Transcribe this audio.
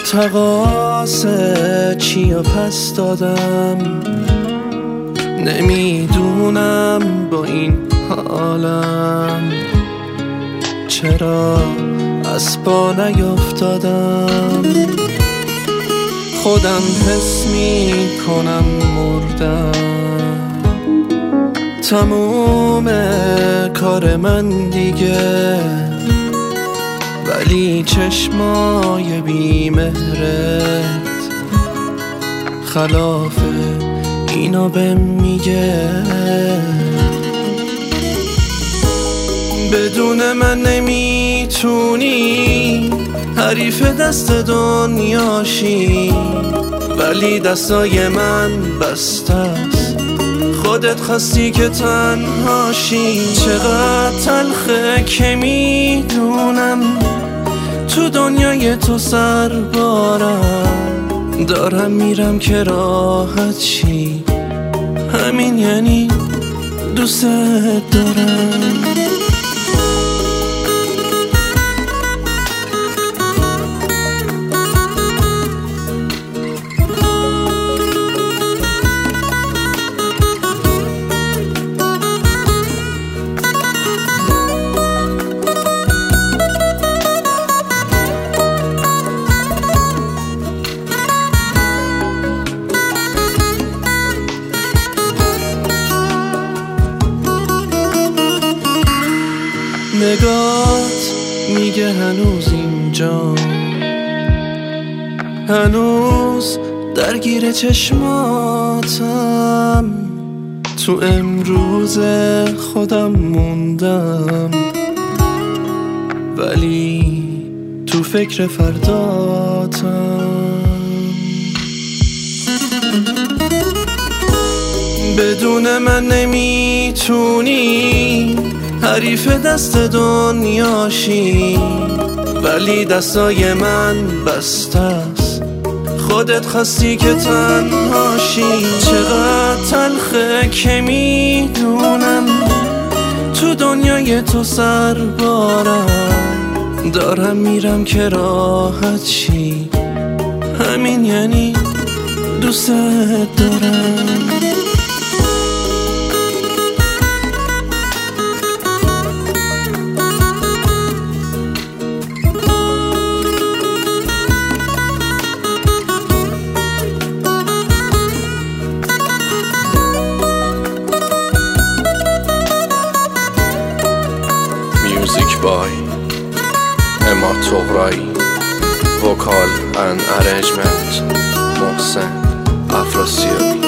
تقاصه چیا پس دادم، نمیدونم با این حالم چرا از پا نیافتادم. خودم حس میکنم مردم، تموم کار من دیگه، ولی چشمای بی‌مهرت خلاف اینا بهم میگه. بدون من نمیتونی حریف دست دنیاشی، ولی دستای من بسته است، خودت خواستی که تنهاشی. چقدر تلخه که میدونم تو دنیای تو سر بارم، دارم میرم که راحت شی، همین یعنی دوست دارم. نگات میگه هنوز اینجا، هنوز درگیر چشماتم، تو امروز خودم موندم، ولی تو فکر فرداتم. بدون من نمیتونی حریف دست دنیاشی، ولی دستای من بسته است، خودت خواستی که تنهاشی. چقدر تلخه که میدونم تو دنیای تو سر بارم، دارم میرم که راحت شی، همین یعنی دوست دارم. Music by Emma Toghrayi, vocal and arrangement محسن افراسیابی.